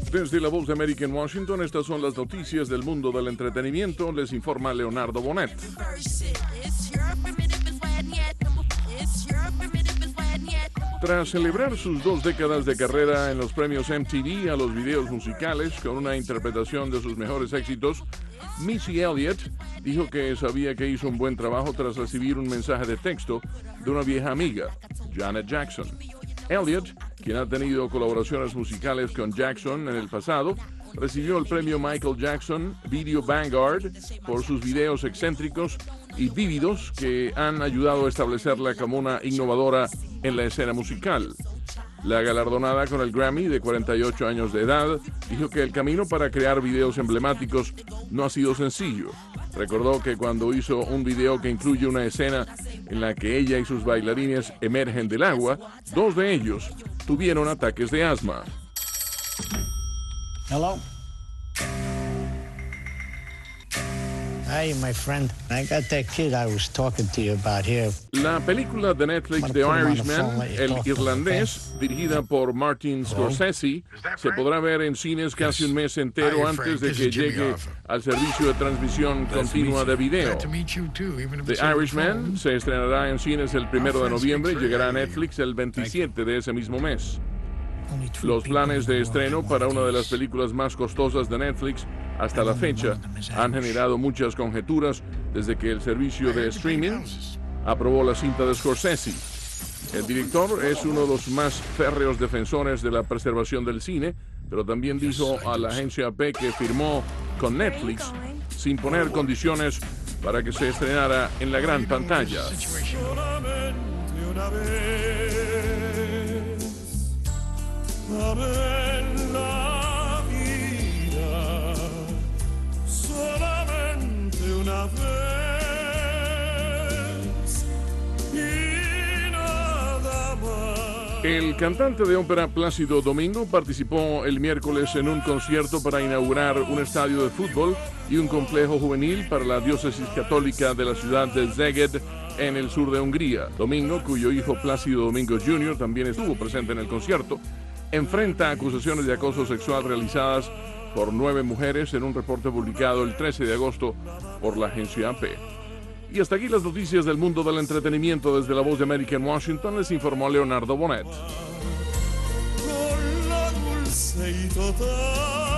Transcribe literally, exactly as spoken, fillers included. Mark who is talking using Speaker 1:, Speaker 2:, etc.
Speaker 1: Desde la Voz de América en Washington, estas son las noticias del mundo del entretenimiento. Les informa Leonardo Bonet. Tras celebrar sus dos décadas de carrera en los premios M T V a los videos musicales con una interpretación de sus mejores éxitos, Missy Elliott dijo que sabía que hizo un buen trabajo tras recibir un mensaje de texto de una vieja amiga, Janet Jackson. Elliott, quien ha tenido colaboraciones musicales con Jackson en el pasado, recibió el premio Michael Jackson Video Vanguard por sus videos excéntricos y vívidos que han ayudado a establecerla como una innovadora en la escena musical. La galardonada con el Grammy de cuarenta y ocho años de edad dijo que el camino para crear videos emblemáticos no ha sido sencillo. Recordó que cuando hizo un video que incluye una escena en la que ella y sus bailarines emergen del agua, dos de ellos tuvieron ataques de asma.
Speaker 2: Hello. Hey, my friend. I got that kid I was talking to you about here.
Speaker 1: La película de Netflix The Irishman, El Irlandés, dirigida por Martin Scorsese, se podrá ver en cines casi un mes entero antes de que llegue al servicio de transmisión continua de video. The Irishman se estrenará en cines el primero de noviembre y llegará a Netflix el veintisiete de ese mismo mes. Los planes de estreno para una de las películas más costosas de Netflix hasta la fecha han generado muchas conjeturas desde que el servicio de streaming aprobó la cinta de Scorsese. El director es uno de los más férreos defensores de la preservación del cine, pero también dijo a la agencia A P que firmó con Netflix sin poner condiciones para que se estrenara en la gran pantalla.
Speaker 3: En la vida, solamente una vez y nada más.
Speaker 1: El cantante de ópera Plácido Domingo participó el miércoles en un concierto para inaugurar un estadio de fútbol y un complejo juvenil para la diócesis católica de la ciudad de Szeged, en el sur de Hungría. Domingo, cuyo hijo Plácido Domingo junior también estuvo presente en el concierto, enfrenta acusaciones de acoso sexual realizadas por nueve mujeres en un reporte publicado el trece de agosto por la agencia A P. Y hasta aquí las noticias del mundo del entretenimiento. Desde la Voz de América en Washington les informó Leonardo Bonet.
Speaker 3: Con la dulce y total